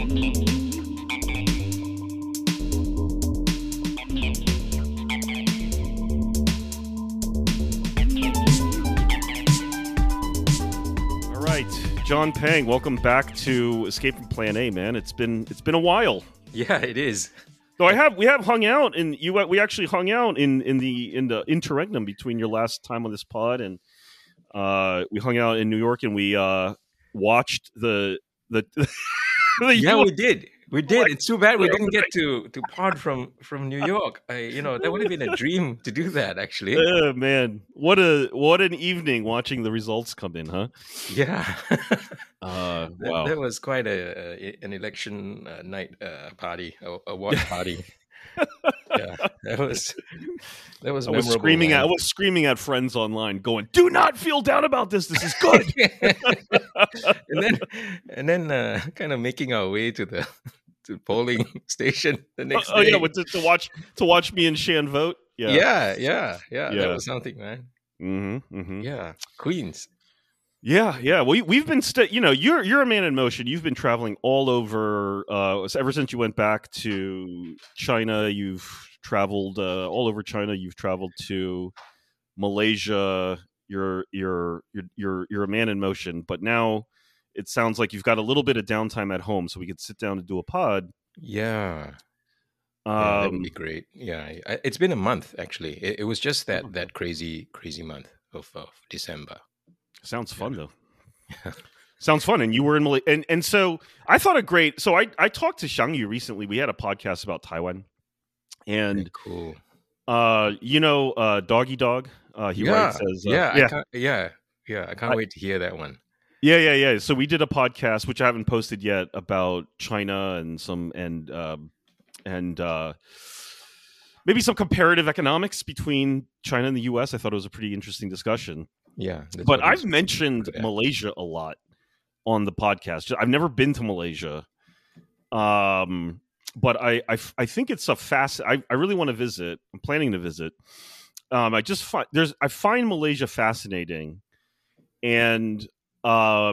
All right, John Pang, welcome back to Escape from Plan A, man. It's been a while. Yeah, it is. So we have hung out, and we actually hung out in the interregnum between your last time on this pod, and we hung out in New York, and we watched the Yeah, US. we did. We did. It's too bad we didn't get to pod from New York. That would have been a dream to do that, actually. Man, what an evening watching the results come in, huh? Yeah. Wow. That was quite an election night party, a watch party. Yeah, that was memorable. I was screaming at friends online, going, "Do not feel down about this. This is good." and then kind of making our way to the polling station the next day. Oh yeah, to watch me and Shan vote. Yeah. That was something, man. Mm-hmm. Yeah, Queens. Yeah. We've been, you're a man in motion. You've been traveling all over. Ever since you went back to China, you've traveled all over China. You've traveled to Malaysia. You're a man in motion. But now it sounds like you've got a little bit of downtime at home, so we could sit down and do a pod. Yeah. That would be great. Yeah, it's been a month actually. It was just that crazy month of December. Sounds fun though. Sounds fun. And you were in Malaysia, and so I thought I talked to Xiang Yu recently. We had a podcast about Taiwan, and very cool. Doggy Dog. He writes as I can't wait to hear that one. Yeah. So we did a podcast which I haven't posted yet about China and maybe some comparative economics between China and the U.S. I thought it was a pretty interesting discussion. Yeah, but I've mentioned Malaysia a lot on the podcast. I've never been to Malaysia, but I think it's I really want to visit. I'm planning to visit. I find Malaysia fascinating, and I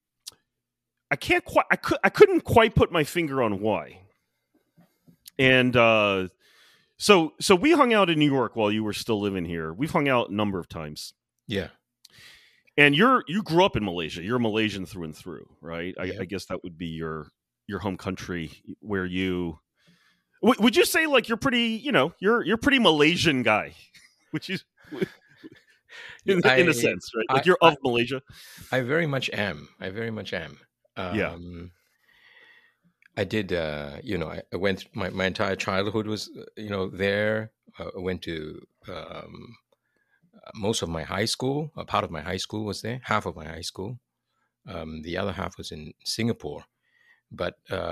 couldn't quite put my finger on why. And so we hung out in New York while you were still living here. We've hung out a number of times. Yeah. And you grew up in Malaysia. You're Malaysian through and through, right? Yeah. I guess that would be your home country. Where you would you say like you're pretty pretty Malaysian guy, which is in a sense, right? Like you're of Malaysia. I very much am. Yeah. I did. I went. My entire childhood was there. I went to. Most of my high school, a part of my high school was there. Half of my high school, the other half was in Singapore. But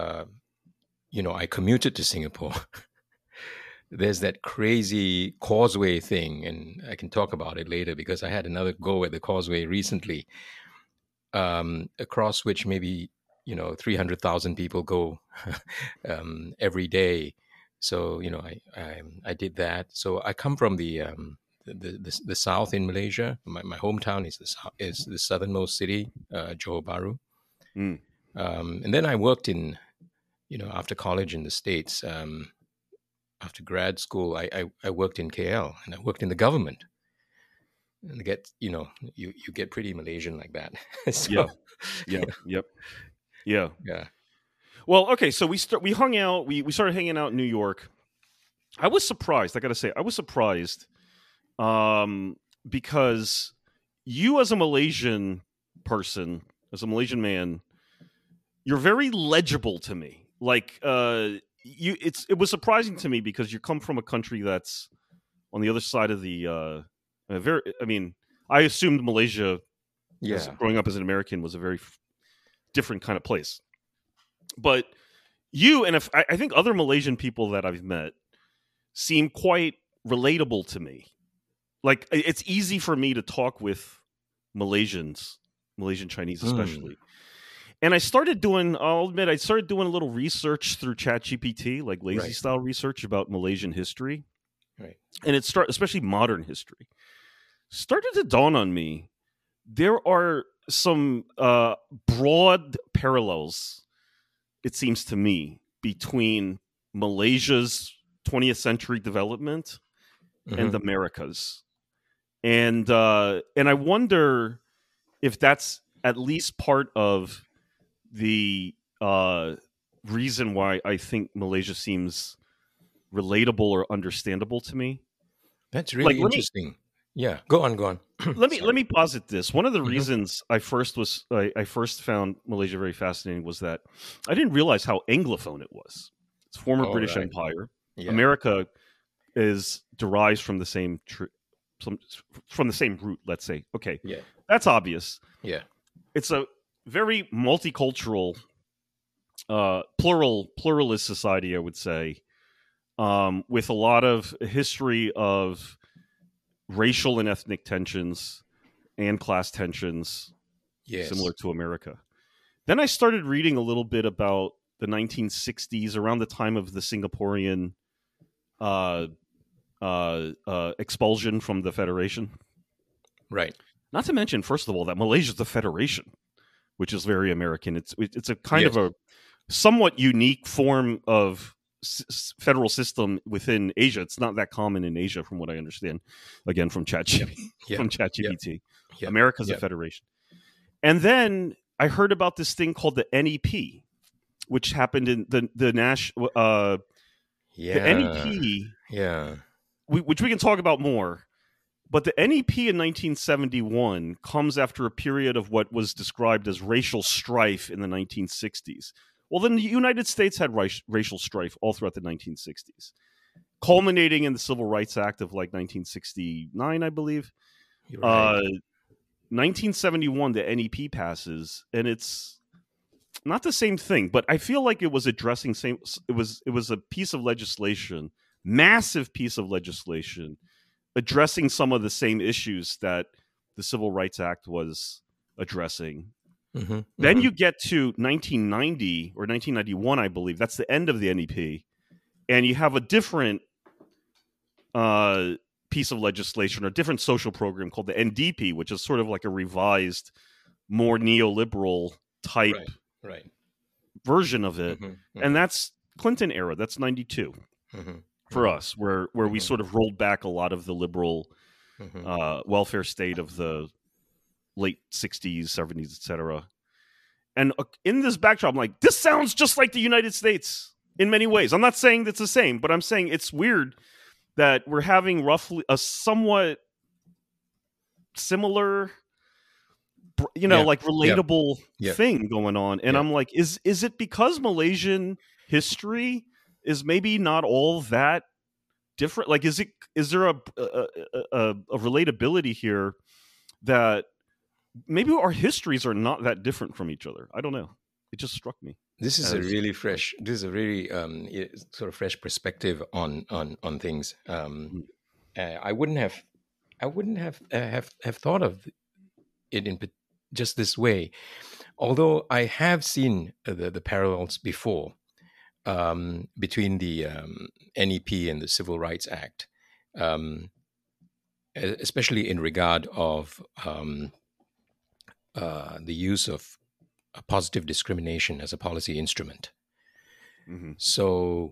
I commuted to Singapore. There's that crazy causeway thing, and I can talk about it later because I had another go at the causeway recently, across which maybe 300,000 people go every day. So I did that. So I come from the south in Malaysia. My hometown is the southernmost city, Johor Bahru. And then I worked in, after college in the States. After grad school, I worked in KL and I worked in the government. And you get pretty Malaysian like that. So, Yeah. Well, okay. So we hung out. We started hanging out in New York. I was surprised. I got to say, I was surprised. Because you as a Malaysian person, as a Malaysian man, you're very legible to me. Like, it was surprising to me because you come from a country that's on the other side of the, I assumed Malaysia, growing up as an American, was a very different kind of place. But you, and I think other Malaysian people that I've met seem quite relatable to me. Like, it's easy for me to talk with Malaysian Chinese especially. And I'll admit, I started doing a little research through ChatGPT, like lazy style research about Malaysian history. Right. And especially modern history. Started to dawn on me, there are some broad parallels it seems to me, between Malaysia's 20th century development and the Americas. And I wonder if that's at least part of the reason why I think Malaysia seems relatable or understandable to me. That's really interesting. Yeah, go on. let me posit this. One of the Mhm. reasons I first found Malaysia very fascinating was that I didn't realize how Anglophone it was. It's former Oh, British right. Empire. Yeah. America derives from the same from the same root. Let's say, okay, Yeah. that's obvious. Yeah. It's a very multicultural, pluralist society, I would say, with a lot of history of racial and ethnic tensions and class tensions, Yes. similar to America. Then I started reading a little bit about the 1960s, around the time of the Singaporean expulsion from the Federation. Right. Not to mention, first of all, that Malaysia is a federation, which is very American. It's a kind Yes. of a somewhat unique form of federal system within Asia. It's not that common in Asia, from what I understand. Again, from ChatGPT. Yeah. America's a federation. And then I heard about this thing called the NEP, which happened in the national. The NEP. Yeah. Which we can talk about more. But the NEP in 1971 comes after a period of what was described as racial strife in the 1960s. Well, then the United States had racial strife all throughout the 1960s, culminating in the Civil Rights Act of like 1969, I believe. You're right. 1971, the NEP passes, and it's not the same thing, but I feel like it was addressing it was a piece of legislation, massive piece of legislation, addressing some of the same issues that the Civil Rights Act was addressing. Then you get to 1990 or 1991, I believe. That's the end of the NEP. And you have a different piece of legislation or different social program called the NDP, which is sort of like a revised, more neoliberal type version of it. And that's Clinton era. That's 92 for us, where we sort of rolled back a lot of the liberal welfare state of the late 60s, 70s, etc. And in this backdrop, I'm like, this sounds just like the United States in many ways. I'm not saying it's the same, but I'm saying it's weird that we're having roughly a somewhat similar, like relatable thing going on. And I'm like, is it because Malaysian history is maybe not all that different? Like, is there a relatability here that maybe our histories are not that different from each other? I don't know. It just struck me. This is a really fresh sort of fresh perspective on things. I wouldn't have thought of it in just this way, although I have seen the parallels before between the NEP and the Civil Rights Act, especially in regard of the use of positive discrimination as a policy instrument. So,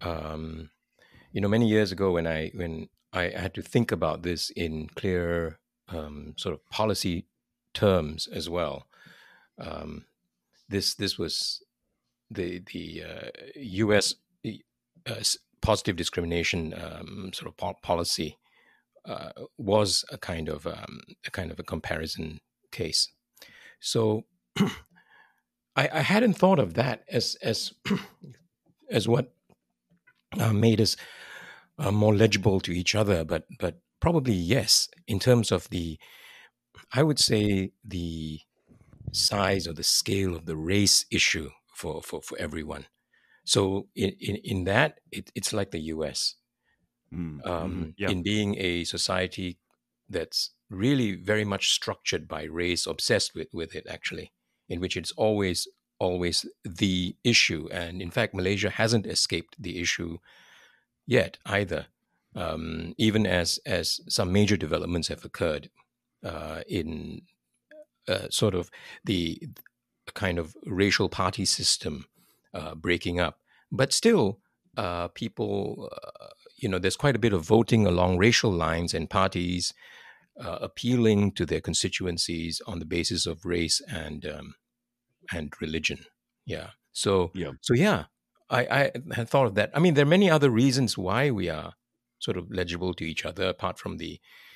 many years ago, when I had to think about this in clear sort of policy terms as well, this was the U.S. Positive discrimination sort of policy was a kind of a comparison case. So I hadn't thought of that as what made us more legible to each other, but probably yes, in terms of I would say the size or the scale of the race issue for everyone. So in that, it's like the U.S. In being a society that's really very much structured by race, obsessed with it actually, in which it's always the issue. And in fact, Malaysia hasn't escaped the issue yet either, even as some major developments have occurred in sort of the kind of racial party system breaking up. But still, people, there's quite a bit of voting along racial lines and parties appealing to their constituencies on the basis of race and religion. Yeah. So Yeah. so yeah, I had thought of that. I mean, there are many other reasons why we are sort of legible to each other, apart from the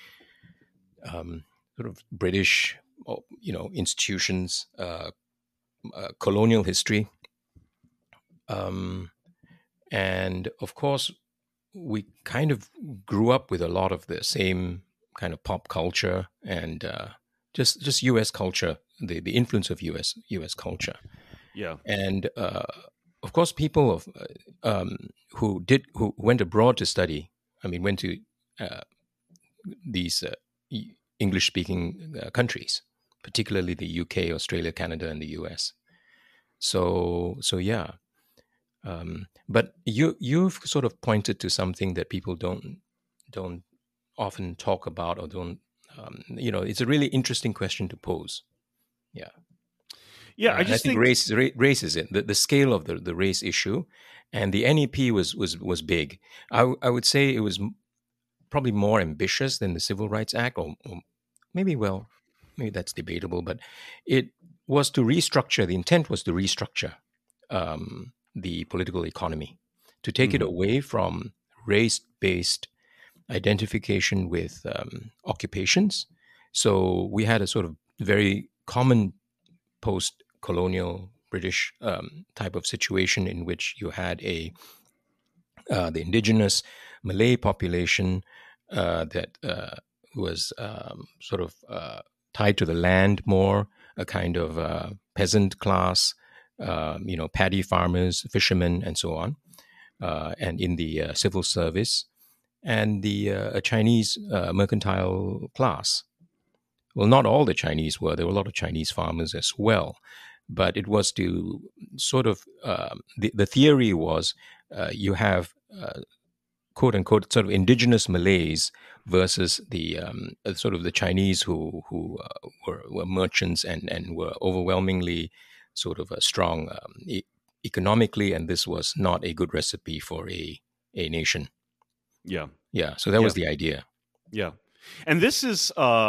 sort of British, institutions, colonial history, and of course, we kind of grew up with a lot of the same kind of pop culture and just U.S. culture, the influence of U.S. culture, Yeah. and of course, people who went abroad to study. I mean, went to these English-speaking countries, particularly the UK, Australia, Canada, and the US. So yeah. But you've sort of pointed to something that people don't often talk about, or don't. It's a really interesting question to pose. Yeah. Yeah. I And I just think think, race is it. The scale of the race issue, and the NEP was big. I would say it was probably more ambitious than the Civil Rights Act, or maybe, well, maybe that's debatable, but it was to restructure. The intent was to restructure the political economy, to take it Mhm. away from race-based identification with occupations. So we had a sort of very common post-colonial British type of situation in which you had the indigenous Malay population that was sort of tied to the land more, a kind of peasant class, paddy farmers, fishermen, and so on, and in the civil service, and the a Chinese mercantile class. Well, not all the Chinese were. There were a lot of Chinese farmers as well. But it was to sort of, the theory was you have quote unquote sort of indigenous Malays versus the sort of the Chinese who were merchants and were overwhelmingly sort of strong economically, and this was not a good recipe for a nation. Yeah. Yeah, so that Yeah. was the idea. Yeah. And this is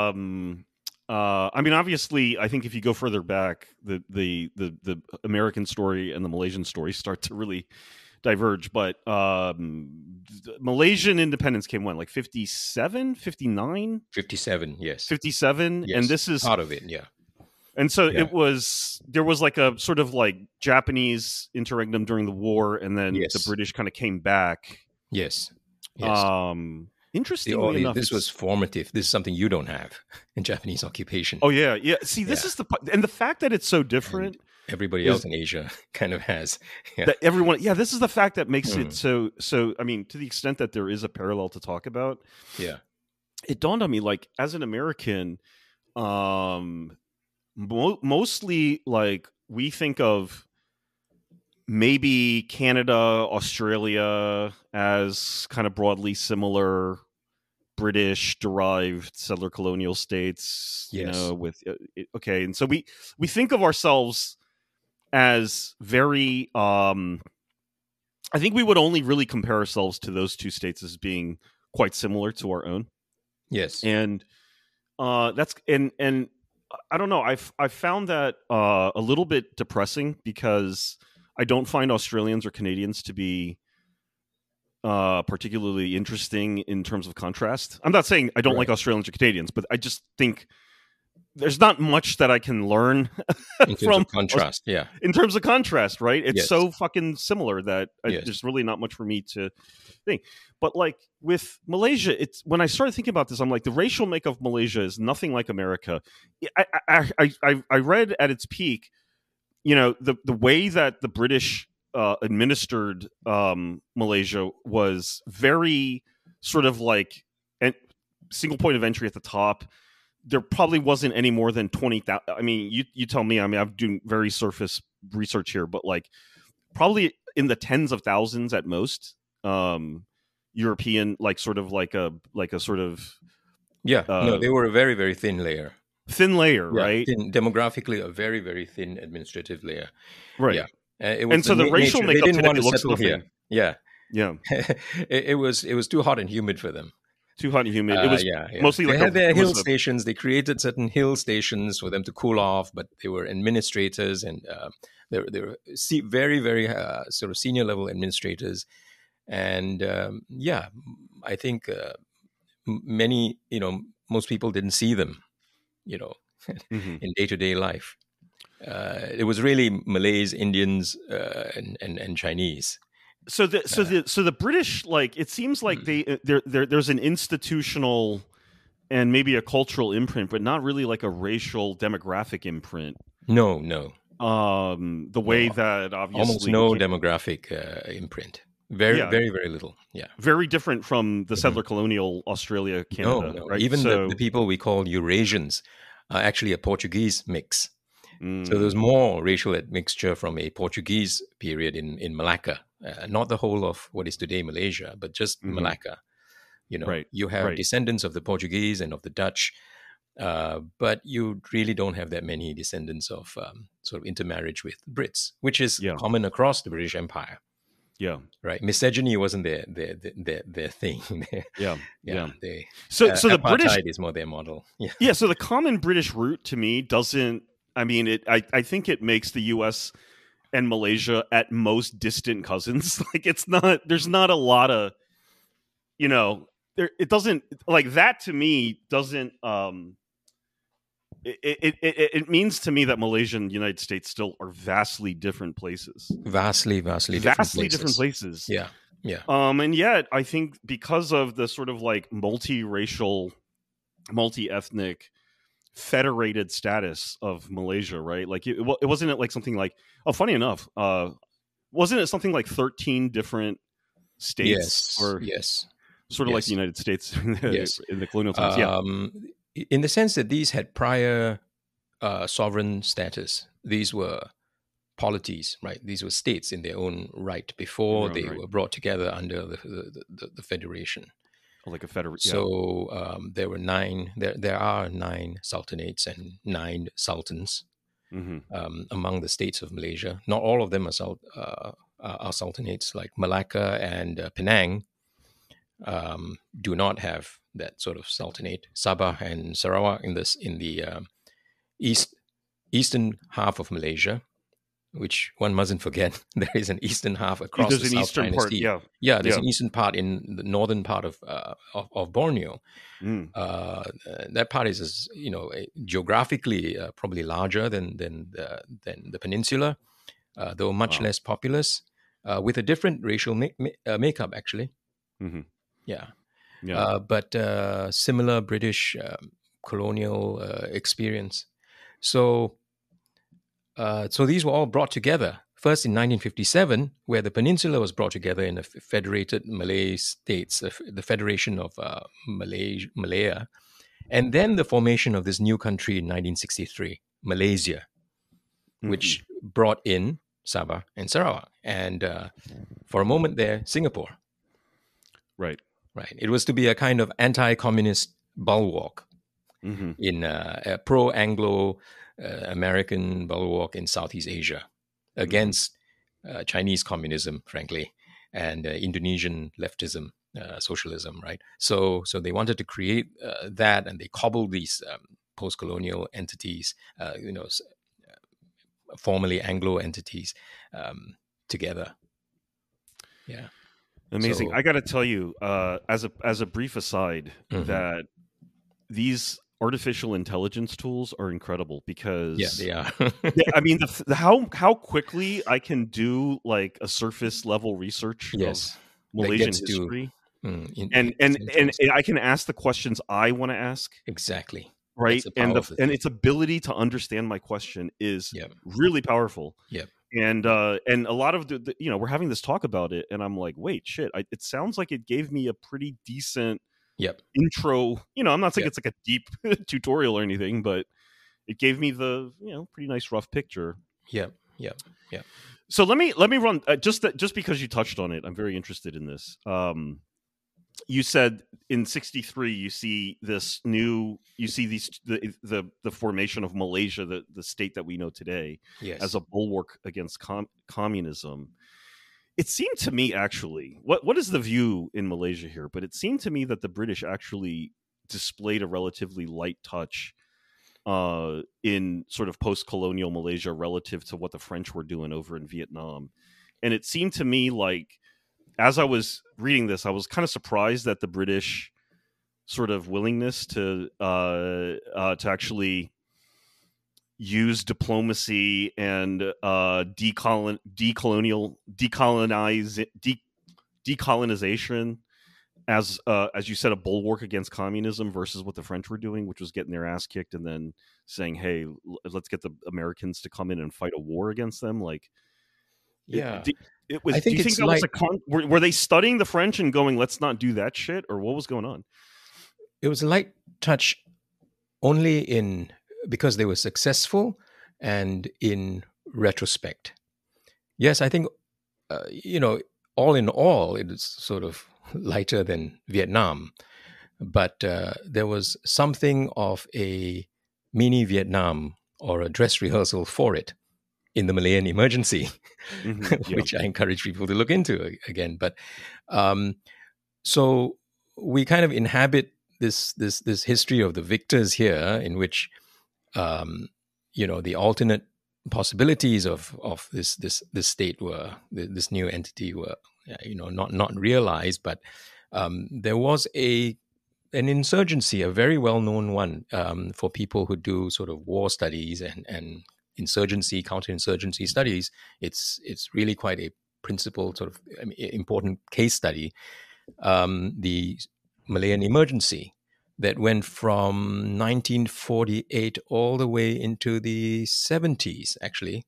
I mean, obviously, I think if you go further back, the American story and the Malaysian story start to really diverge. But Malaysian independence came when, like 57, 59, 57, yes, 57, and yes, this is, part of it, yeah, and so yeah, there was like a sort of like Japanese interregnum during the war, and then the yes, British kind of came back. yes, yes. Interestingly enough, This was formative. This is something you don't have in Japanese occupation. oh yeah, yeah. See, this Yeah. is and the fact that it's so And different everybody else is in Asia kind of has. Yeah. that everyone. Yeah, this is the fact that makes it Mm. so. So, I mean, to the extent that there is a parallel to talk about, Yeah. it dawned on me, like, as an American, mostly like we think of maybe Canada, Australia as kind of broadly similar British derived settler colonial states, Yes. with okay, and so we think of ourselves as very I think we would only really compare ourselves to those two states as being quite similar to our own. Yes. And that's and I don't know, I've found that a little bit depressing, because I don't find Australians or Canadians to be particularly interesting in terms of contrast. I'm not saying I don't like Right. Australians or Canadians, but I just think there's not much that I can learn In terms from of contrast. Yeah. in terms of contrast, right? It's Yes. so fucking similar that Yes. there's really not much for me to think. But like with Malaysia, it's when I started thinking about this, I'm like, the racial makeup of Malaysia is nothing like America. I read at its peak, the way that the British administered Malaysia was very sort of like a single point of entry at the top. There probably wasn't any more than 20,000. I mean, you tell me. I mean, I'm doing very surface research here, but like probably in the tens of thousands at most. European, like sort of like a sort of Yeah. No, they were a very, very thin layer. thin layer, Yeah. right? Thin, demographically, a very, very thin administrative layer. Right. Yeah. It was And so the racial nature. They makeup didn't want today to looks settle here. nothing. Yeah, Yeah, it was too hot and humid for them. too hot and humid. It was Yeah. mostly They like had their it hill was a stations. They created certain hill stations for them to cool off, but they were administrators and they were very, very sort of senior level administrators. And yeah, I think many, most people didn't see them, you know, mhm. in day to day life. It was really Malays, Indians, and Chinese. So the British, like, it seems like Mm. there's an institutional and maybe a cultural imprint, but not really like a racial demographic imprint. No, no, The way no. that Almost obviously no demographic imprint. Very, yeah, very, very little. Yeah. very different from the Mhm. settler colonial Australia, No, Canada, no. right? Even the So people we call Eurasians are actually a Portuguese mix. So there's mm, more racial admixture from a Portuguese period in Malacca, not the whole of what is today Malaysia, but just mhm, Malacca. right, You have right, descendants of the Portuguese and of the Dutch, but you really don't have that many descendants of sort of intermarriage with Brits, which is yeah, common across the British Empire. yeah, Right, misogyny wasn't their thing. yeah, Yeah, yeah. they So the British, apartheid is more their model. Yeah, yeah. So the common British root to me doesn't. I mean, I think it makes the U.S. and Malaysia at most distant cousins. Like it's not. There's not a lot of there. It doesn't like that to me. Doesn't it means to me that Malaysia and the United States still are vastly different places. vastly different Vastly different places. places. Yeah, yeah, And yet I think because of the sort of like multiracial, multi-ethnic, federated status of Malaysia, right? Like it wasn't it like something like funny enough, wasn't it something like 13 different states yes, or yes, sort of like the yes, United States yes. in the colonial times? Yeah. In the sense that these had prior sovereign status, these were polities, right? These were states in their own right In before their own they right. were brought together under the federation. Like a federal, yeah. So there were nine. There are 9 sultanates and 9 sultans Hmm. among the states of Malaysia. Not all of them are sultanates. Like Malacca and Penang do not have that sort of sultanate. Sabah and Sarawak in the eastern half of Malaysia, which one mustn't forget, there is an eastern half across There's the an South eastern China part, Sea. yeah, Yeah, there's yeah. an eastern part in the northern part of Borneo. Mm. That part is, geographically probably larger than the peninsula, though much Wow. less populous, with a different racial makeup actually. Hmm. Yeah, Yeah. but similar British colonial experience. So these were all brought together first in 1957, where the peninsula was brought together in a federated Malay states, the Federation of Malaya, and then the formation of this new country in 1963, Malaysia, which brought in Sabah and Sarawak, and for a moment there, Singapore. Right. Right, it was to be a kind of anti-communist bulwark Hmm. in a pro-Anglo American bulwark in Southeast Asia against Chinese communism, frankly, and Indonesian leftism, socialism, right? So they wanted to create that, and they cobbled these post-colonial entities, formerly Anglo entities, together. Yeah. Amazing. So I got to tell you, as a brief aside, that these artificial intelligence tools are incredible because yeah, they are. I mean, how quickly I can do like a surface level research Yes, of that Malaysian gets to history, and it's interesting. I can ask the questions I want to ask, Exactly. right? That's the And power of the thing. its ability to understand my question is Yep. really powerful. Yep. And a lot of the we're having this talk about it, and I'm like, wait, shit! It sounds like it gave me a pretty decent Yep. intro. I'm not saying Yep. it's like a deep tutorial or anything, but it gave me the pretty nice rough picture. Yep. Yep. Yep. So let me run just because you touched on it. I'm very interested in this. you said in '63 you see these the formation of Malaysia, the state that we know today, as Yes. a bulwark against communism. It seemed to me, actually, what is the view in Malaysia here? But it seemed to me that the British actually displayed a relatively light touch in sort of post-colonial Malaysia relative to what the French were doing over in Vietnam. And it seemed to me like, as I was reading this, I was kind of surprised at the British sort of willingness to actually use diplomacy and decolonization as you said, a bulwark against communism, versus what the French were doing, which was getting their ass kicked and then saying, "Hey, let's get the Americans to come in and fight a war against them." Like, Yeah. it was. I Do think you think it's that was like were they studying the French and going, "Let's not do that shit," or what was going on? it was a light touch only because they were successful and in retrospect. Yes, I think, all in all, it is sort of lighter than Vietnam. But there was something of a mini Vietnam or a dress rehearsal for it in the Malayan emergency, Yeah. which I encourage people to look into again. But so we kind of inhabit this history of the victors here, in which the alternate possibilities of this state this new entity were not realized, but there was an insurgency, a very well known one, for people who do sort of war studies and insurgency, counterinsurgency studies. It's really quite a principled sort of important case study. The Malayan emergency that went from 1948 all the way into the 70s, actually.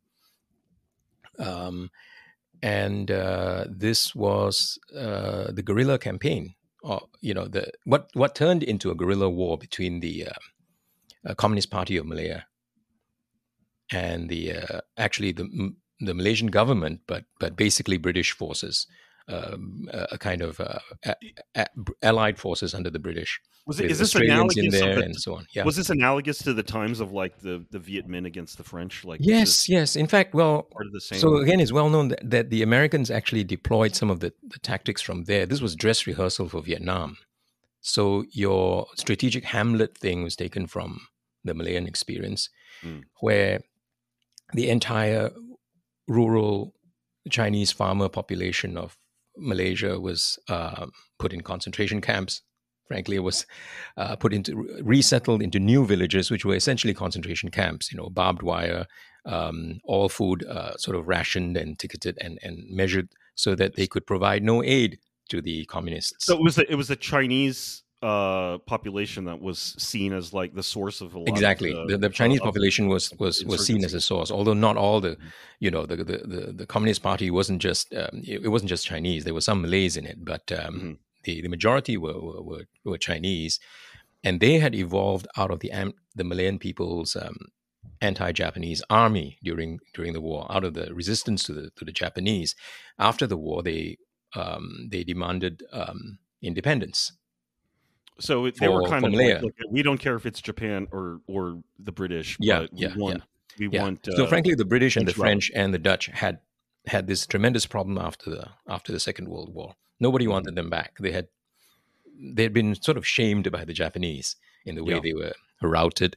And this was the guerrilla campaign, or what turned into a guerrilla war between the Communist Party of Malaya and the Malaysian government, but basically British forces, a kind of allied forces under the British. Is this Australians in analogous there and so on? Yeah. Was this analogous to the times of like the Viet Minh against the French? Like, yes. In fact, part of the same. so again, it's well known that the Americans actually deployed some of the tactics from there. This was dress rehearsal for Vietnam. So your strategic Hamlet thing was taken from the Malayan experience, where the entire rural Chinese farmer population of Malaysia was put in concentration camps. Frankly, it was resettled into new villages, which were essentially concentration camps. Barbed wire, all food sort of rationed and ticketed and measured so that they could provide no aid to the communists. So it was the Chinese population that was seen as like the source of a lot. Exactly, of the Chinese population was seen as a source, although not all the the Communist Party wasn't just it wasn't just Chinese. There were some Malays in it, but the majority were Chinese, and they had evolved out of the Malayan people's anti-Japanese army during the war, out of the resistance to the Japanese. After the war, they demanded independence. So they were kind of like, look, we don't care if it's Japan or the British, but we want. So frankly, the British and the French and the Dutch had this tremendous problem after the Second World War. Nobody wanted them back. They had been sort of shamed by the Japanese in the way they were routed,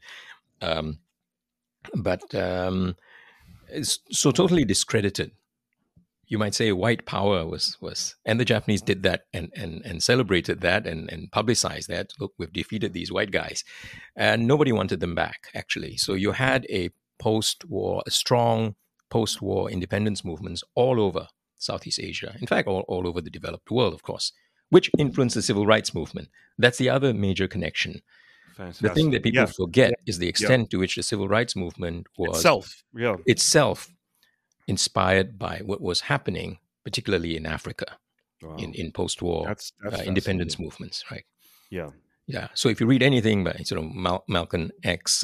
but it's so totally discredited. You might say white power was, and the Japanese did that and celebrated that and publicized that. Look, we've defeated these white guys, and nobody wanted them back, actually. So you had a strong post-war independence movements all over Southeast Asia. In fact, all over the developed world, of course, which influenced the civil rights movement. That's the other major connection. Fantastic. The thing that people forget is the extent to which the civil rights movement was itself inspired by what was happening, particularly in Africa, in post-war that's independence movements, right? Yeah. So if you read anything by sort of Malcolm X,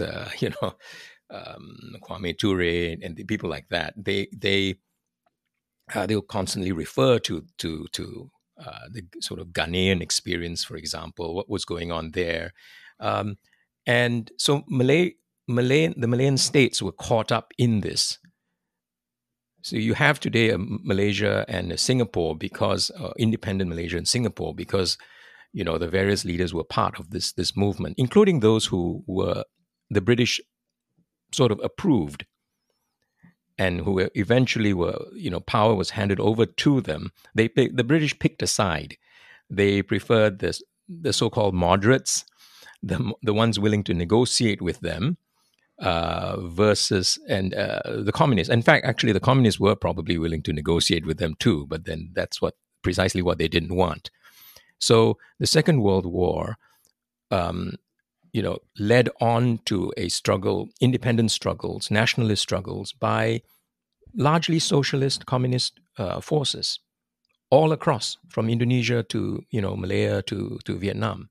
Kwame Ture, and the people like that, they'll constantly refer to the sort of Ghanaian experience, for example, what was going on there. And so the Malayan states were caught up in this. So you have today a Malaysia and a Singapore because independent Malaysia and Singapore because the various leaders were part of this movement, including those who were the British sort of approved and who eventually power was handed over to them. The British picked a side. They preferred the so-called moderates, the ones willing to negotiate with them, versus the communists. In fact, actually, the communists were probably willing to negotiate with them too, but then that's precisely what they didn't want. So the Second World War, led on to a struggle, independent struggles, nationalist struggles by largely socialist, communist forces all across, from Indonesia to Malaya to Vietnam.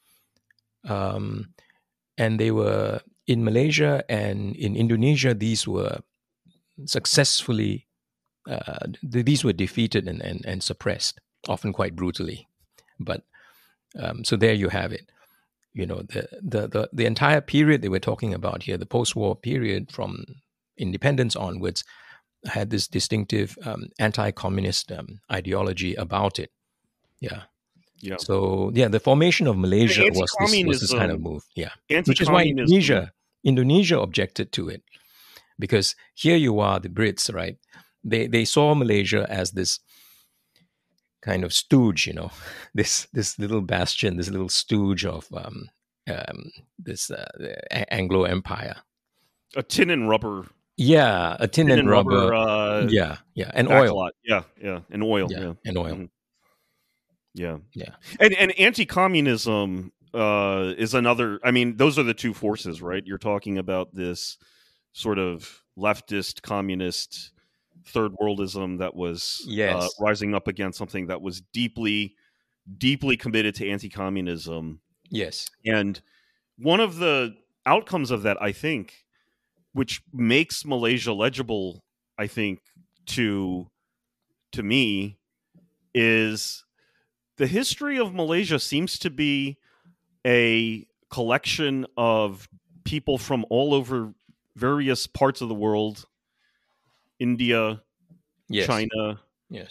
And they were in Malaysia and in Indonesia. These were successfully, these were defeated and suppressed, often quite brutally. But so there you have it. The entire period they were talking about here, the post-war period from independence onwards, had this distinctive anti-communist ideology about it. Yeah. Yeah. So the formation of Malaysia was this kind of move. Yeah. Which is why Indonesia objected to it, because here you are, the Brits, right? They saw Malaysia as this kind of stooge, this little bastion, this little stooge of this Anglo Empire. A tin and rubber. Yeah, a tin and rubber. And oil. And oil. Yeah, and oil. Mm-hmm. Yeah. And anti-communism is another. I mean, those are the two forces, right? You're talking about this sort of leftist, communist, third worldism that was rising up against something that was deeply, deeply committed to anti-communism. Yes. And one of the outcomes of that, I think, which makes Malaysia legible, I think, to me, is the history of Malaysia seems to be a collection of people from all over various parts of the world, India, China,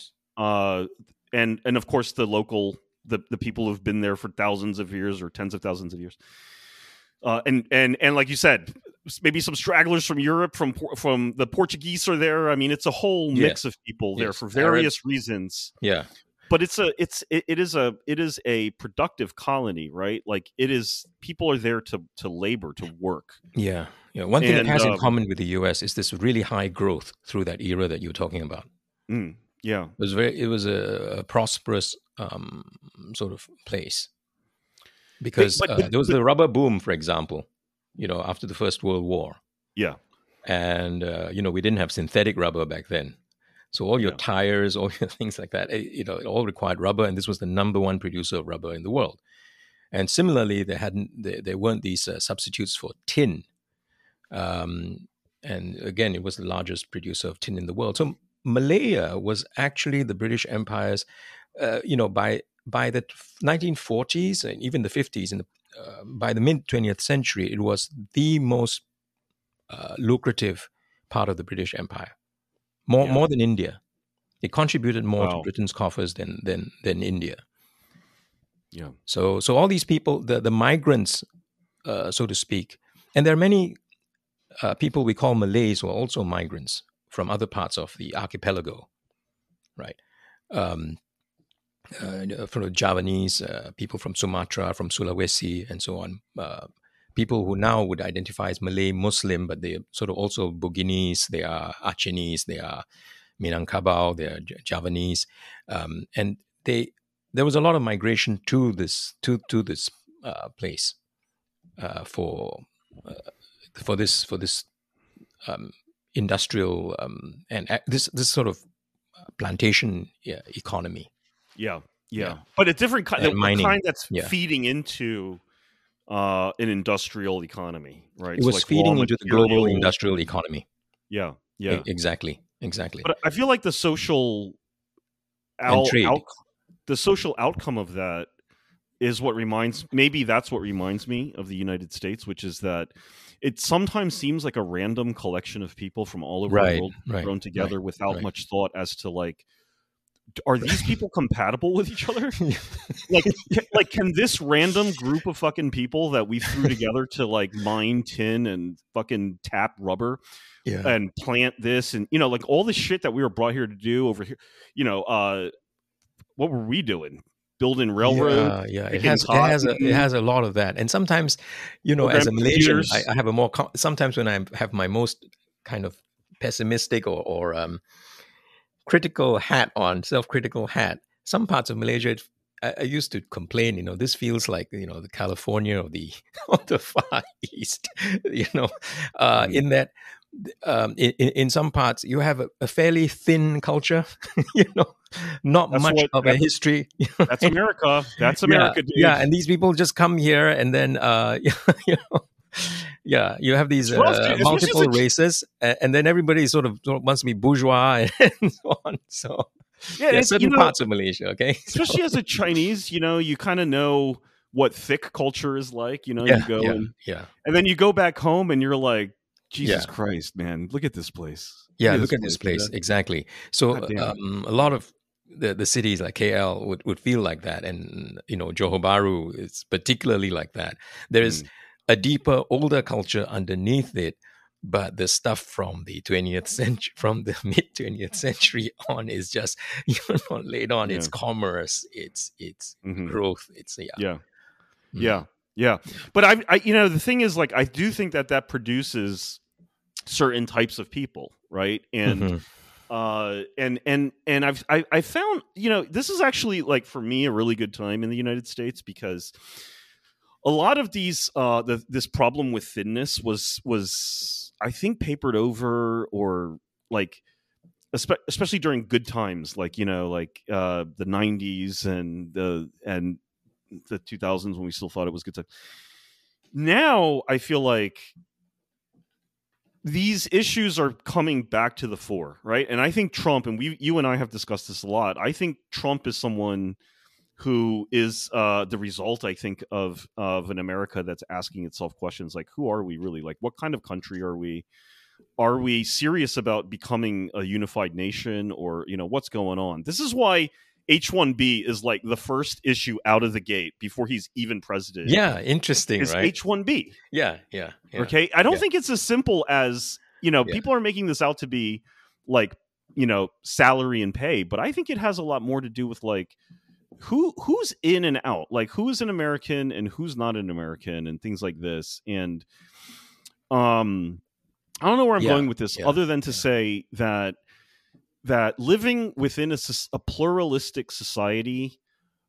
and of course the local, the people who've been there for thousands of years or tens of thousands of years, and like you said, maybe some stragglers from Europe, from the Portuguese are there. I mean, it's a whole mix of people there for various reasons. Yeah. But it is a productive colony, right? Like people are there to labor, to work. Yeah. One thing it has in common with the U.S. is this really high growth through that era that you're talking about. Yeah, it was a prosperous sort of place because there was the rubber boom, for example. After the First World War. Yeah, and we didn't have synthetic rubber back then. So all your tires, all your things like that, it all required rubber, and this was the number one producer of rubber in the world. And similarly, there weren't these substitutes for tin. And again, it was the largest producer of tin in the world. So Malaya was actually the British Empire's, by the 1940s and even the 50s, by the mid 20th century, it was the most lucrative part of the British Empire. More than India. It contributed more to Britain's coffers than India. Yeah. So all these people, the migrants, so to speak, and there are many people we call Malays who are also migrants from other parts of the archipelago, right? From the Javanese, people from Sumatra, from Sulawesi, and so on. People who now would identify as Malay Muslim, but they're sort of also Buginese, they are Acehnese, they are Minangkabau, they are Javanese, and there was a lot of migration to this place for this industrial and this sort of plantation economy. Yeah, but a different kind, the kind that's feeding into an industrial economy, right? It was feeding into the global industrial economy. Yeah. Exactly. But I feel like the social the social outcome of that is maybe that's what reminds me of the United States, which is that it sometimes seems like a random collection of people from all over the world thrown together without much thought as to like, are these people compatible with each other? like can this random group of fucking people that we threw together to like mine tin and fucking tap rubber and plant this and like all the shit that we were brought here to do over here, what were we doing? Building railroad. It has a lot of that. And sometimes, as a Malaysian, I have sometimes when I have my most kind of pessimistic or critical hat on, self-critical hat, some parts of Malaysia, I used to complain, this feels like, the California of the Far East, in that in some parts you have a fairly thin culture, not that's much of a history. That's America. That's America, dude. Yeah, and these people just come here and then, you have these multiple races, and then everybody sort of wants to be bourgeois and so on. So certain parts of Malaysia, okay? Especially as a Chinese, you kind of know what thick culture is like. You go and then you go back home and you're like, Jesus Christ, man, look at this place. Look at this place. Exactly. So a lot of the cities like KL would feel like that, and Johor Bahru is particularly like that. There's a deeper, older culture underneath it, but the stuff from the 20th century, from the mid 20th century on, is just laid on. It's commerce, it's growth, it's But I the thing is, like, I do think that produces certain types of people, right? And and I found this is actually, like, for me, a really good time in the United States, because a lot of these this problem with thinness was I think papered over, or like especially during good times, like the 90s and the 2000s, when we still thought it was good time. Now I feel like these issues are coming back to the fore, right? And I think Trump, and you and I have discussed this a lot, I think Trump is someone who is the result, I think, of an America that's asking itself questions like, who are we really? Like, what kind of country are we? Are we serious about becoming a unified nation, or what's going on? This is why H-1B is like the first issue out of the gate before he's even president. Yeah, interesting, is right? H-1B. Yeah. Okay, I don't think it's as simple as people are making this out to be, like, salary and pay, but I think it has a lot more to do with, like, who's in and out, like who is an American and who's not an American, and things like this. And I don't know where I'm going with this, other than to say that living within a pluralistic society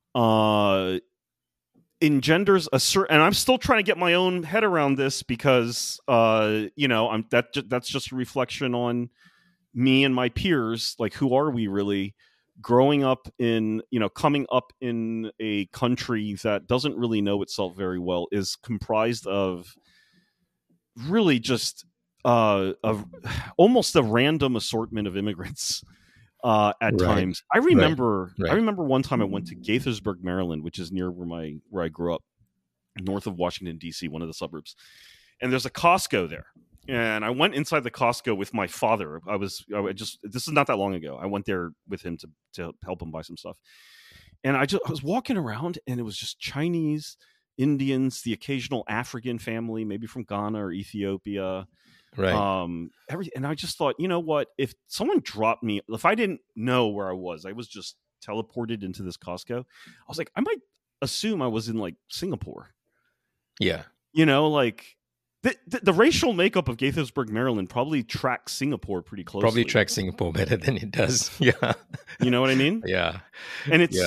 engenders a certain, and I'm still trying to get my own head around this, because that's just a reflection on me and my peers. Like, who are we really? Growing up in, coming up in a country that doesn't really know itself very well, is comprised of really just almost a random assortment of immigrants at times. I remember one time I went to Gaithersburg, Maryland, which is near where I grew up, north of Washington, D.C., one of the suburbs. And there's a Costco there. And I went inside the Costco with my father. This is not that long ago. I went there with him to help him buy some stuff. And I was walking around, and it was just Chinese, Indians, the occasional African family, maybe from Ghana or Ethiopia. Right. And I just thought, you know what? If someone dropped me, if I didn't know where I was just teleported into this Costco, I was like, I might assume I was in, like, Singapore. Yeah. Like, the racial makeup of Gaithersburg, Maryland probably tracks Singapore pretty closely. Probably tracks Singapore better than it does. Yeah. You know what I mean? Yeah. And it's,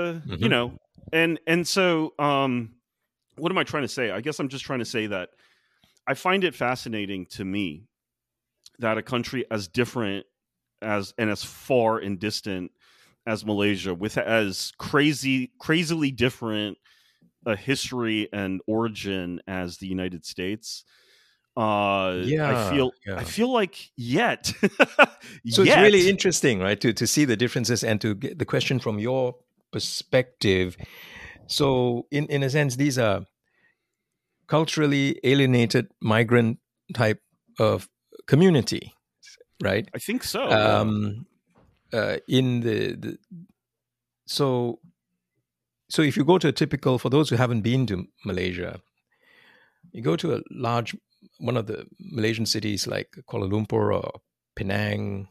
and so, what am I trying to say? I guess I'm just trying to say that I find it fascinating to me that a country as different as far and distant as Malaysia, with as crazily different a history and origin as the United States, I feel like so it's really interesting, right, to see the differences, and to get the question from your perspective. So, in a sense, these are culturally alienated migrant type of community, right? I think so. Yeah. In the so if you go to a typical, for those who haven't been to Malaysia, you go to one of the Malaysian cities like Kuala Lumpur or Penang,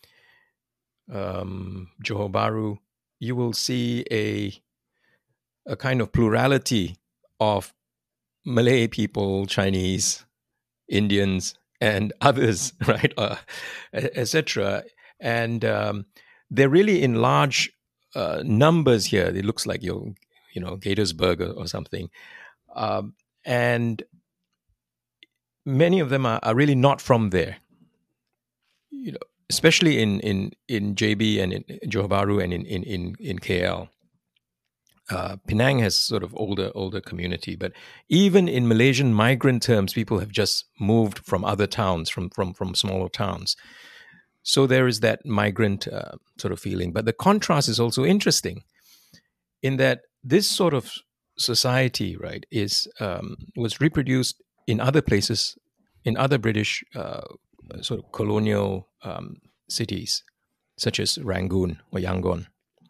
Johor Bahru, you will see a kind of plurality of Malay people, Chinese, Indians, and others, right, etc. And they're really in large numbers here. It looks like Gaithersburg or something, and many of them are really not from there. Especially in JB and in Johor Bahru and in KL. Penang has sort of older community, but even in Malaysian migrant terms, people have just moved from other towns, from smaller towns. So there is that migrant sort of feeling. But the contrast is also interesting in that this sort of society, right, was reproduced in other places, in other British sort of colonial cities, such as Rangoon or Yangon.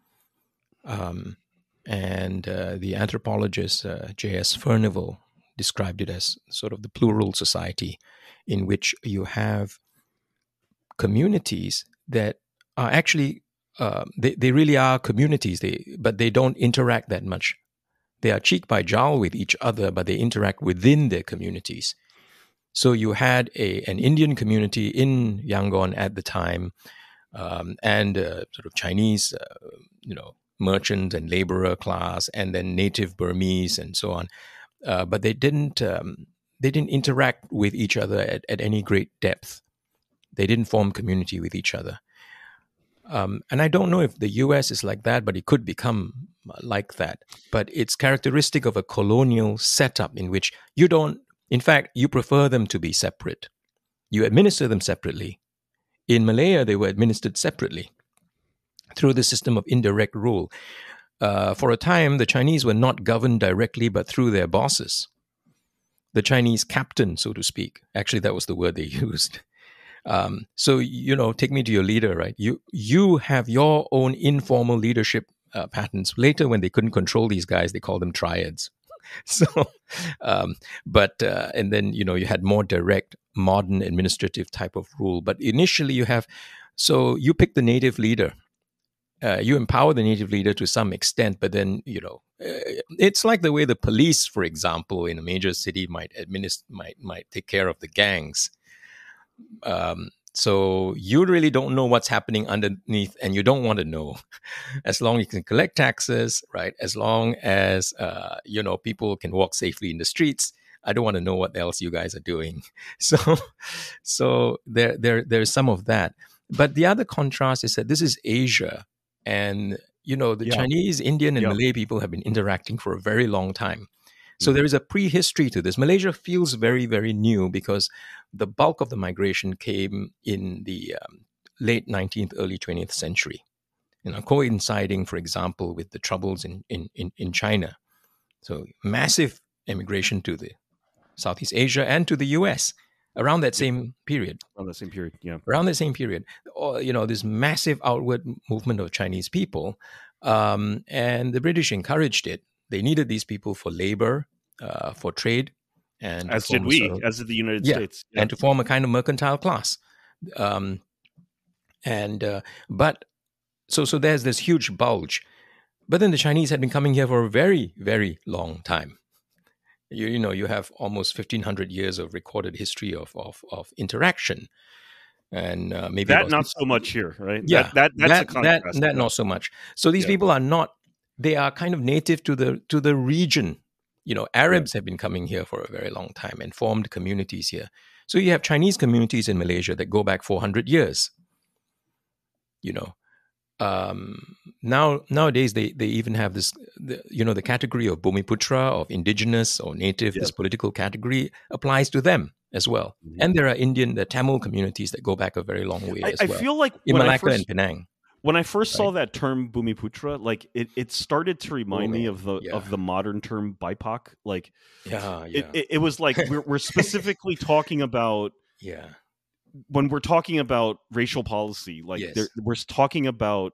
And the anthropologist J.S. Furnival described it as sort of the plural society, in which you have communities that are actually, they really are communities, but they don't interact that much. They are cheek by jowl with each other, but they interact within their communities. So you had an Indian community in Yangon at the time, and sort of Chinese, merchant and laborer class, and then native Burmese and so on. But they didn't interact with each other at any great depth. They didn't form community with each other. And I don't know if the US is like that, but it could become like that. But it's characteristic of a colonial setup in which you don't, in fact, you prefer them to be separate. You administer them separately. In Malaya, they were administered separately through the system of indirect rule. For a time, the Chinese were not governed directly, but through their bosses. The Chinese captain, so to speak. Actually, that was the word they used. So, take me to your leader, right? You have your own informal leadership patterns. Later, when they couldn't control these guys, they called them triads. So, and then, you had more direct, modern administrative type of rule. But initially so you pick the native leader. You empower the native leader to some extent, but then, it's like the way the police, for example, in a major city might take care of the gangs. So you really don't know what's happening underneath, and you don't want to know. As long as you can collect taxes, right? As long as people can walk safely in the streets, I don't want to know what else you guys are doing. So there's some of that. But the other contrast is that this is Asia, and Chinese, Indian, and Malay people have been interacting for a very long time. So there is a prehistory to this. Malaysia feels very, very new because the bulk of the migration came in the late 19th, early 20th century, coinciding, for example, with the troubles in China. So massive immigration to the Southeast Asia and to the US around that same period. Around the same period, yeah. Around the same period. This massive outward movement of Chinese people, and the British encouraged it. They needed these people for labor, for trade, and as did we, as did the United States, and to form a kind of mercantile class. But there's this huge bulge. But then the Chinese had been coming here for a very, very long time. You have almost 1,500 years of recorded history of interaction. And maybe that not so much here, right? Yeah, that's a contrast. That not so much. So these people are not. They are kind of native to the region. Arabs have been coming here for a very long time and formed communities here. So you have Chinese communities in Malaysia that go back 400 years. Nowadays they even have this, the category of Bumiputra, of indigenous or native. This political category applies to them as well. Mm-hmm. And there are Tamil communities that go back a very long way as well. I feel like in Malacca and Penang. when I first saw right? that term Bumiputra, like it started to remind me of Yeah, the modern term BIPOC. Like yeah, it was like we're specifically talking about yeah. when we're talking about racial policy, like Yes, we're talking about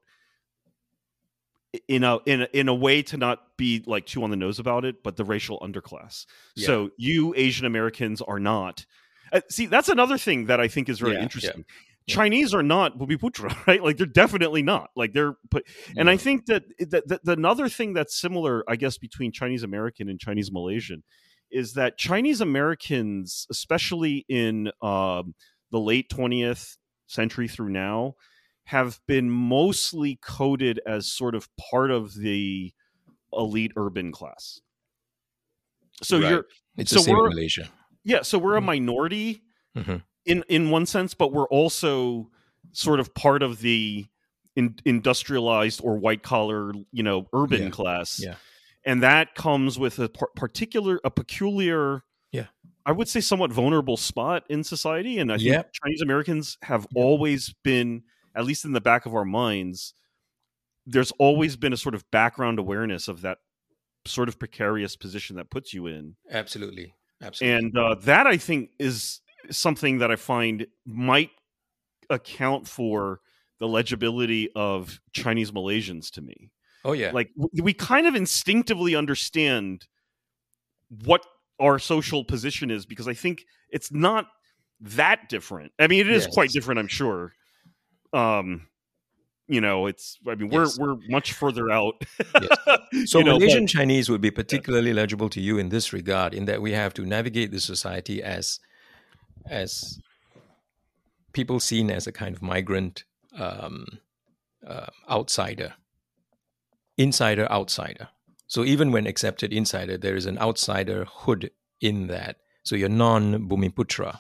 in a way to not be like too on the nose about it, but the racial underclass. yeah, So you Asian Americans are not. See, that's another thing that I think is very yeah, yeah, interesting. yeah, Chinese are not Bumiputra, right? Like they're definitely not. Like and I yeah, think that another thing that's similar, I guess, between Chinese American and Chinese Malaysian is that Chinese Americans, especially in the late 20th century through now, have been mostly coded as sort of part of the elite urban class. So right. you're It's the so same in we're Malaysia. so we're a minority Mm-hmm. in one sense, but we're also sort of part of the industrialized or white collar, urban Yeah, class, yeah, and that comes with a peculiar, yeah, I would say, somewhat vulnerable spot in society. And I think yeah, Chinese Americans have yeah. always been, at least in the back of our minds, there's always been a sort of background awareness of that sort of precarious position that puts you in. Absolutely, absolutely. And that, I think, is something that I find might account for the legibility of Chinese Malaysians to me. Oh yeah, Like we kind of instinctively understand what our social position is, because I think it's not that different. I mean, it is quite yes, different, I'm sure. Um, it's, I mean, we're yes, much further out, yes. So but Malaysian Chinese would be particularly legible to you in this regard, in that we have to navigate the society as people seen as a kind of migrant, um, outsider, insider, outsider. So even when accepted insider, there is an outsiderhood in that. So you're non-Bumiputra.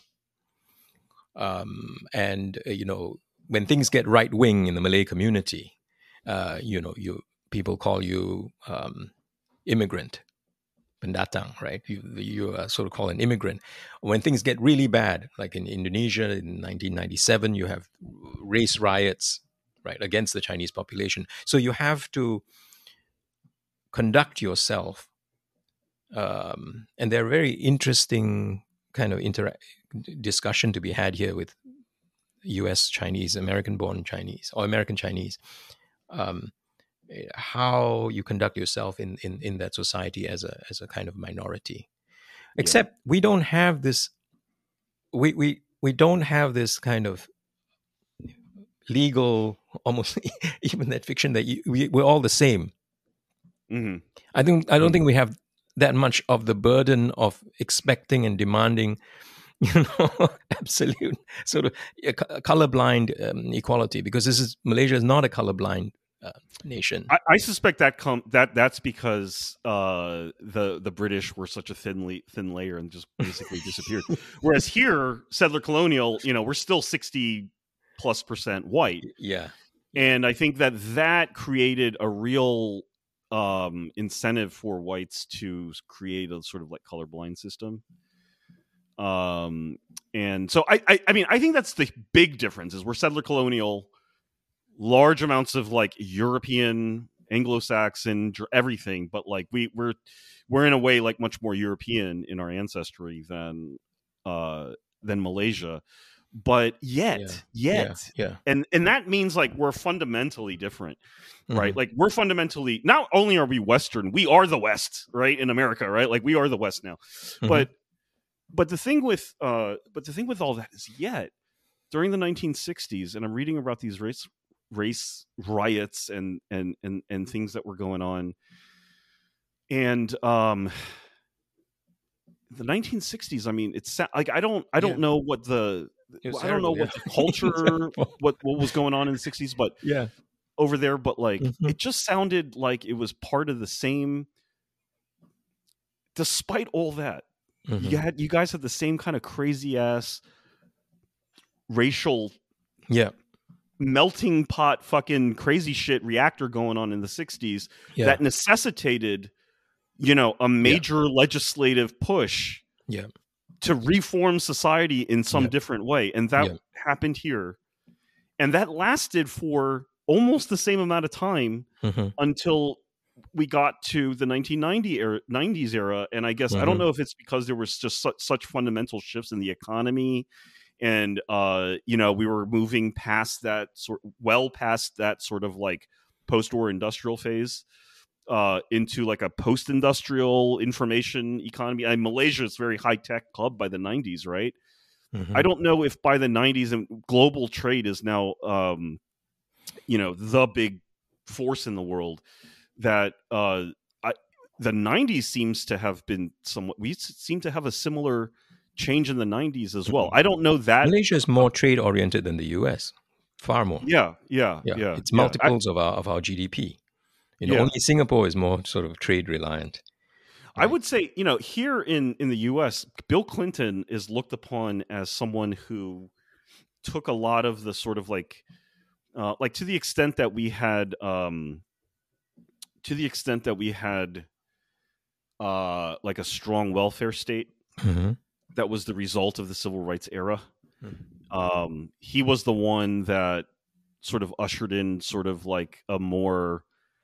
And when things get right wing in the Malay community, you people call you immigrant, pendatang, right? You are sort of called an immigrant. When things get really bad, like in Indonesia in 1997, you have race riots, right, against the Chinese population. So you have to conduct yourself, and there are very interesting kind of discussion to be had here with U.S. Chinese, American-born Chinese, or American Chinese, um, how you conduct yourself in that society as a kind of minority. yeah, Except we don't have this. We don't have this kind of legal, almost even that fiction that we're all the same. hmm I don't think we have that much of the burden of expecting and demanding, absolute sort of colorblind equality, because Malaysia is not a colorblind nation. I suspect that's because the British were such a thin layer and just basically disappeared. Whereas here, settler colonial, we're still 60+% white, Yeah, yeah, and I think that created a real incentive for whites to create a sort of like colorblind system. And so I mean, I think that's the big difference, is we're settler colonial, large amounts of like European, Anglo-Saxon, everything, but like we're in a way like much more European in our ancestry than Malaysia. But yeah, yet, yeah, yeah. and that means like we're fundamentally different, right? Hmm. Like we're fundamentally, not only are we Western, we are the West, right? In America, right? Like we are the West now. Hmm. But the thing with all that is, yet during the 1960s, and I'm reading about these race riots and things that were going on, and the 1960s, I mean, it's like I don't Yeah, know what the it was I don't know terrible. Yeah, what the culture, what was going on in the 60s, but yeah. over there, but like Hmm. it just sounded like it was part of the same. Despite all that, Hmm. you guys had the same kind of crazy ass racial Yeah, melting pot fucking crazy shit reactor going on in the 60s yeah, that necessitated a yeah, major legislative push yeah, to reform society in some yeah, different way, and that yeah, happened here, and that lasted for almost the same amount of time Mm-hmm. until we got to the 1990s era. And I guess I don't Mm-hmm. know if it's because there was just such fundamental shifts in the economy, and we were moving past that past that sort of like post-war industrial phase into like a post-industrial information economy. And Malaysia is a very high-tech club by the 90s, right? I Mm-hmm. don't know if by the 90s and global trade is now the big force in the world, that the 90s seems to have been somewhat, we seem to have a similar change in the 90s as well. I don't know that. Malaysia is more trade oriented than the US, far more. Yeah, yeah, Yeah, yeah, it's yeah. multiples of our GDP. Yeah. Only Singapore is more sort of trade reliant. I Right. would say, here in the US, Bill Clinton is looked upon as someone who took a lot of the sort of like to the extent that we had like a strong welfare state Mm-hmm. that was the result of the civil rights era. He was the one that sort of ushered in sort of like a more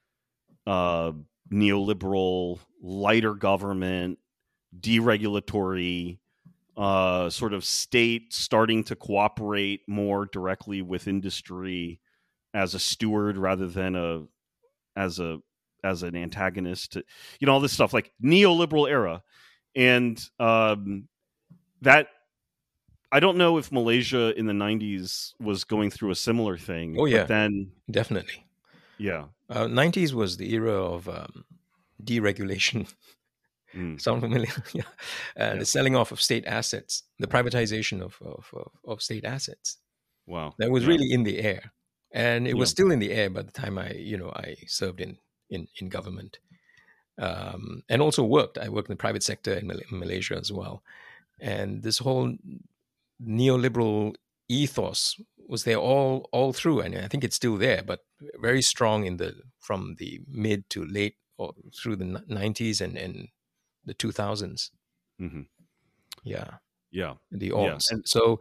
neoliberal, lighter government, deregulatory sort of state starting to cooperate more directly with industry as a steward rather than as an antagonist to, all this stuff, like neoliberal era. And that, I don't know if Malaysia in the 90s was going through a similar thing. Oh, yeah. But then, Definitely. yeah. 90s was the era of deregulation. Sound familiar? Yeah. And the selling off of state assets, the privatization of state assets. Wow. That was Yeah. really in the air. And it was Yeah. still in the air by the time I served in government. And also worked. I worked in the private sector in Malaysia as well. And this whole neoliberal ethos was there all through, and I think it's still there, but very strong from the mid to late or through the 90s and the 2000s. Mm-hmm. Yeah, Yeah. the Yeah. aughts. And So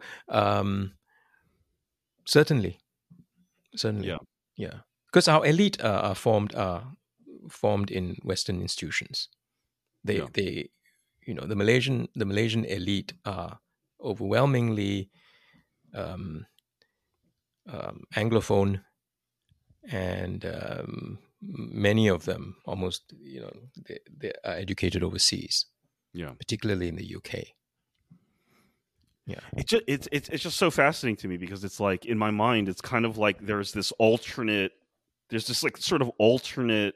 certainly, yeah. yeah, because our elite are formed in Western institutions. Yeah. They the Malaysian elite are overwhelmingly Anglophone, and many of them almost they are educated overseas, Yeah. particularly in the UK. Yeah. It's just so fascinating to me, because it's like, in my mind, it's kind of like there's this like sort of alternate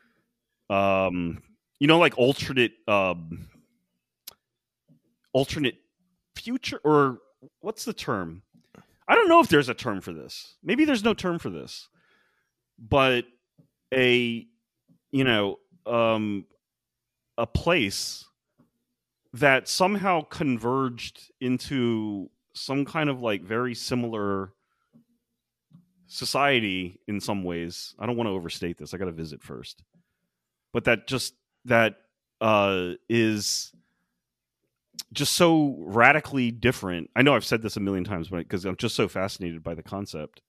like alternate future, or what's the term? I don't know if there's a term for this. Maybe there's no term for this. But a a place that somehow converged into some kind of like very similar society in some ways. I don't want to overstate this. I got to visit first. But that is just so radically different. I know I've said this a million times, because I'm just so fascinated by the concept.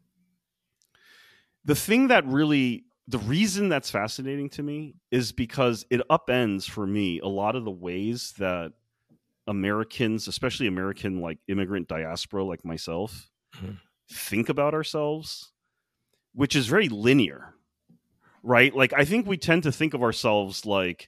The reason that's fascinating to me is because it upends for me a lot of the ways that Americans, especially American like immigrant diaspora like myself, think about ourselves, which is very linear, right? Like, I think we tend to think of ourselves like,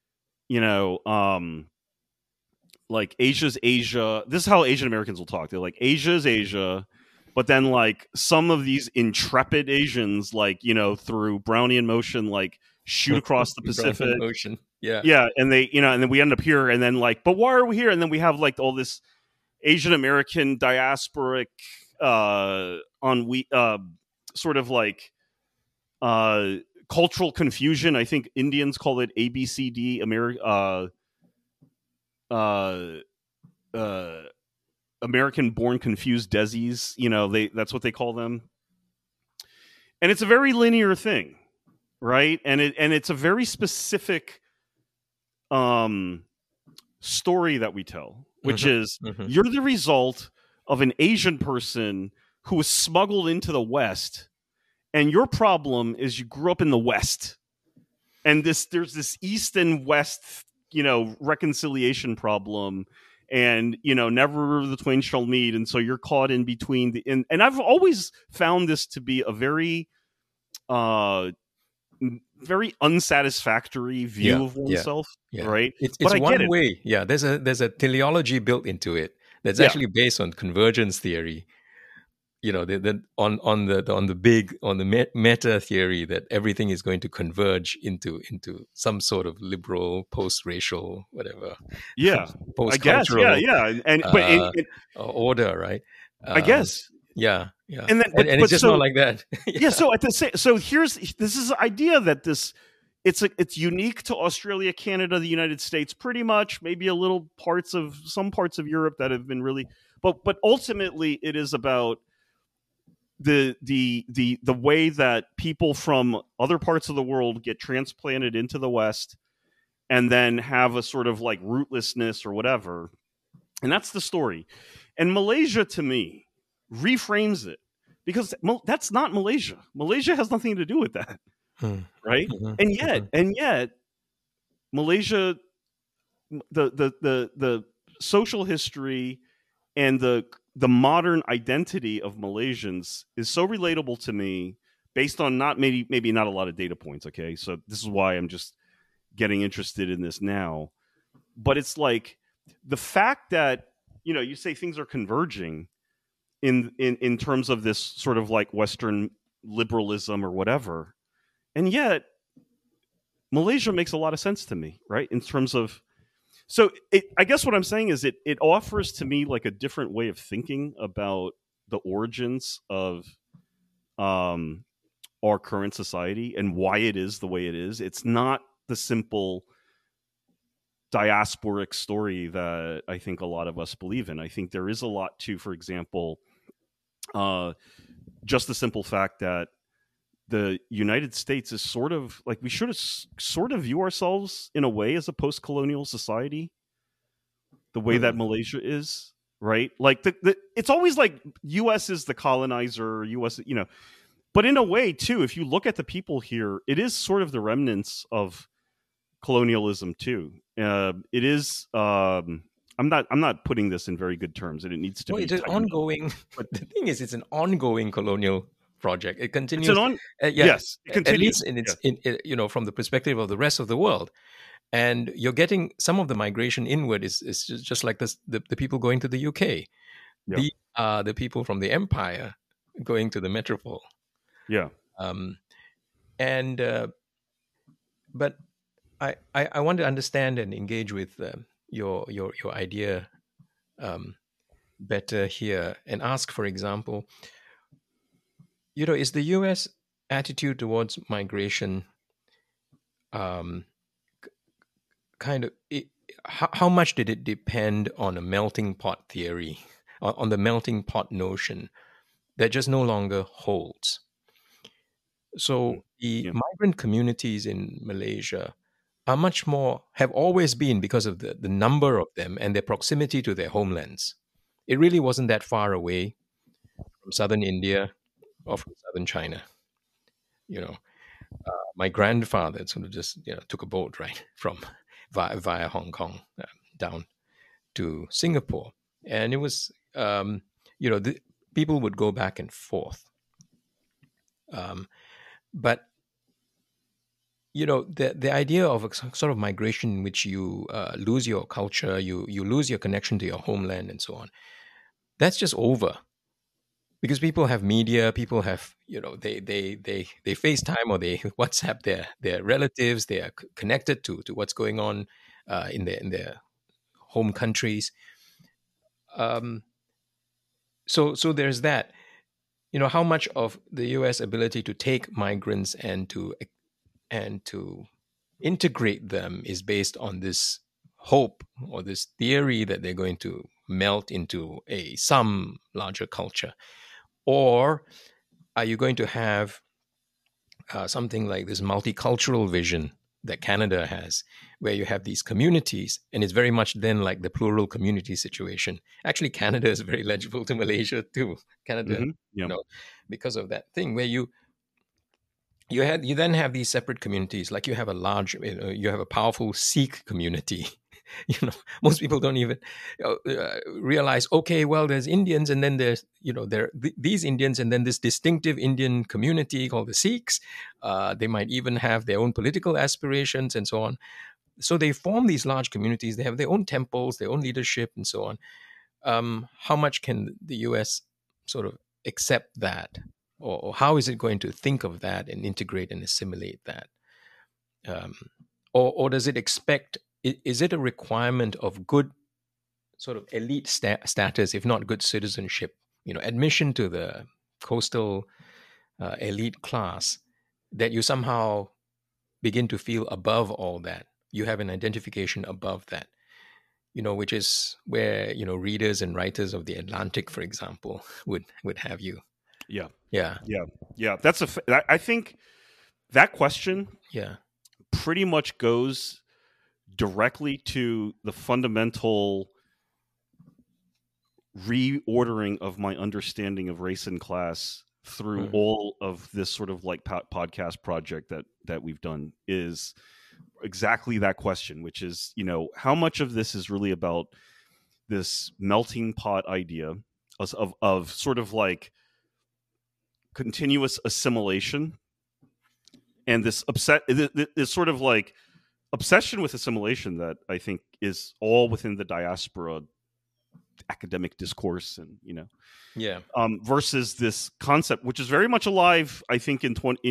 like Asia's Asia. This is how Asian Americans will talk. They're like, Asia's Asia. But then, like, some of these intrepid Asians, like, through Brownian motion, like, shoot across the Pacific. Ocean. Yeah. Yeah. And they, and then we end up here. And then, like, but why are we here? And then we have, like, all this Asian American diasporic, sort of like, cultural confusion. I think Indians call it ABCD, American-born confused Desis. That's what they call them. And it's a very linear thing, right? And it's a very specific story that we tell, which is you're the result of an Asian person who was smuggled into the West And your problem is you grew up in the West, and there's this East and West, reconciliation problem, and never the twain shall meet, and so you're caught in between and I've always found this to be a very very unsatisfactory view of oneself, right? It's but I one get it. way. Yeah, there's a teleology built into it that's actually based on convergence theory. On the meta theory that everything is going to converge into some sort of liberal, post-racial, whatever. Yeah, post-cultural, I guess. Yeah. Order, right? I guess. Yeah. And then, it's just not like that. Yeah. So this is the idea that it's unique to Australia, Canada, the United States, pretty much. Maybe some parts of Europe that have been really, but ultimately it is about the way that people from other parts of the world get transplanted into the West and then have a sort of like rootlessness or whatever. And that's the story. And Malaysia, to me, reframes it, because that's not Malaysia. Malaysia has nothing to do with that. Right? And yet Malaysia, the social history and the modern identity of Malaysians is so relatable to me, based on maybe not a lot of data points. Okay, so this is why I'm just getting interested in this now. But it's like the fact that you say things are converging in terms of this sort of like Western liberalism or whatever, and yet Malaysia makes a lot of sense to me, right? In terms of, so I guess what I'm saying is it offers to me like a different way of thinking about the origins of our current society and why it is the way it is. It's not the simple diasporic story that I think a lot of us believe in. I think there is a lot to, for example, just the simple fact that the United States is sort of like, we should sort of view ourselves in a way as a post-colonial society, the way that Malaysia is, right? Like it's always like U.S. is the colonizer, U.S., but in a way too, if you look at the people here, it is sort of the remnants of colonialism too. It is. I'm not putting this in very good terms, and it needs to be. It's an ongoing. But the thing is, it's an ongoing colonial project. It continues. Yes, it continues. At least in from the perspective of the rest of the world, and you're getting some of the migration inward is just like this, the people going to the UK. Yeah. These are the people from the empire going to the metropole. Yeah. But I want to understand and engage with your idea better here, and ask, for example, is the U.S. attitude towards migration kind of how much did it depend on a melting pot theory, on the melting pot notion that just no longer holds? So the migrant communities in Malaysia are much more, have always been, because of the number of them and their proximity to their homelands. It really wasn't that far away from southern India or from southern China. My grandfather sort of just took a boat right from via Hong Kong down to Singapore, and it was the people would go back and forth, but the idea of a sort of migration in which you lose your culture, you lose your connection to your homeland, and so on, that's just over. Because people have media, people have, they FaceTime or they WhatsApp their relatives. They are connected to what's going on in their home countries. So there's that. How much of the U.S. ability to take migrants and to integrate them is based on this hope or this theory that they're going to melt into some larger culture? Or are you going to have something like this multicultural vision that Canada has, where you have these communities, and it's very much then like the plural community situation. Actually, Canada is very legible to Malaysia too. Canada, because of that thing where you you then have these separate communities. Like you have you have a powerful Sikh community. Most people don't even realize. Okay, well, there's Indians, and then there's these Indians, and then this distinctive Indian community called the Sikhs. They might even have their own political aspirations and so on. So they form these large communities. They have their own temples, their own leadership, and so on. How much can the U.S. sort of accept that, or how is it going to think of that and integrate and assimilate that, or does it expect? Is it a requirement of good sort of elite status, if not good citizenship? Admission to the coastal elite class, that you somehow begin to feel above all that. You have an identification above that. Which is where readers and writers of the Atlantic, for example, would have you. Yeah. I think that question, pretty much goes directly to the fundamental reordering of my understanding of race and class through all of this sort of like podcast project that we've done, is exactly that question, which is, how much of this is really about this melting pot idea of sort of like continuous assimilation, and this sort of like obsession with assimilation that I think is all within the diaspora academic discourse, and versus this concept, which is very much alive, I think,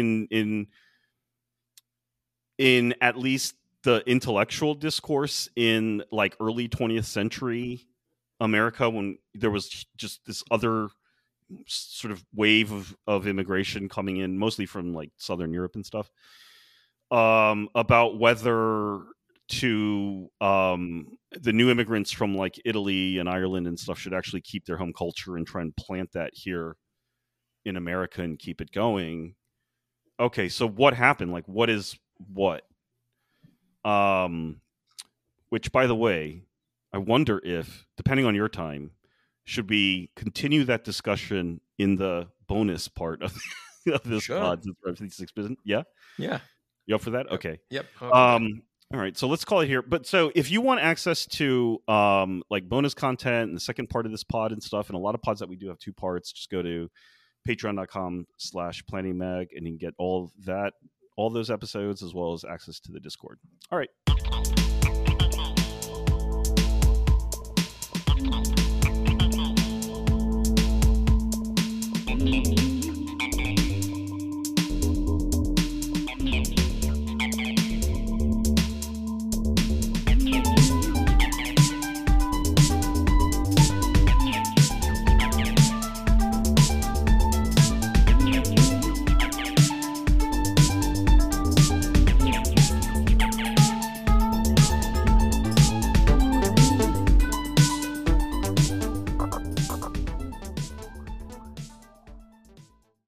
in at least the intellectual discourse in like early 20th century America, when there was just this other sort of wave of immigration coming in, mostly from like Southern Europe and stuff, about whether to the new immigrants from like Italy and Ireland and stuff should actually keep their home culture and try and plant that here in America and keep it going. Okay, so what happened? Like, what is what? Which, by the way, I wonder if, depending on your time, should we continue that discussion in the bonus part of this pod? Yeah? Yeah. You up for that? Okay. Yep. All right, so let's call it here. But so if you want access to like bonus content and the second part of this pod and stuff, and a lot of pods that we do have 2 parts, just go to patreon.com/planningmag and you can get all those episodes, as well as access to the Discord. All right.